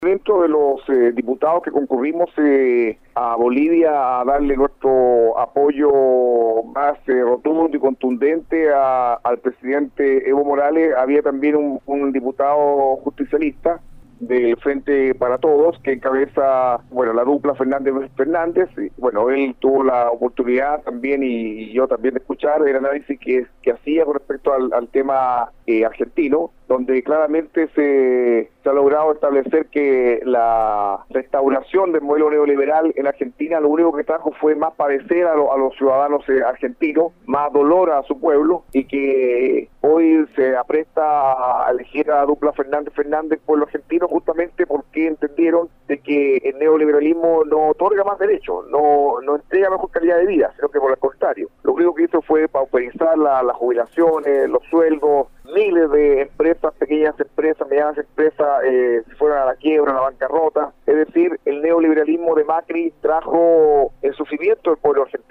Dentro de los diputados que concurrimos a Bolivia a darle nuestro apoyo más rotundo y contundente al presidente Evo Morales, había también un diputado justicialista del Frente para Todos, que encabeza, la dupla Fernández. Él tuvo la oportunidad también, y yo también, de escuchar el análisis que hacía con respecto al tema argentino, donde claramente se ha logrado establecer que la restauración del modelo neoliberal en Argentina lo único que trajo fue más padecer a los ciudadanos argentinos, más dolor a su pueblo, y que hoy se apresta a elegir a la dupla Fernández pueblo argentino, justamente porque entendieron de que el neoliberalismo no otorga más derechos, no entrega mejor calidad de vida, sino que por el contrario, lo único que hizo fue pauperizar las jubilaciones, los sueldos. Miles de empresas, pequeñas empresas, medianas empresas, se fueron a la quiebra, a la bancarrota. Es decir, el neoliberalismo de Macri trajo el sufrimiento del pueblo argentino.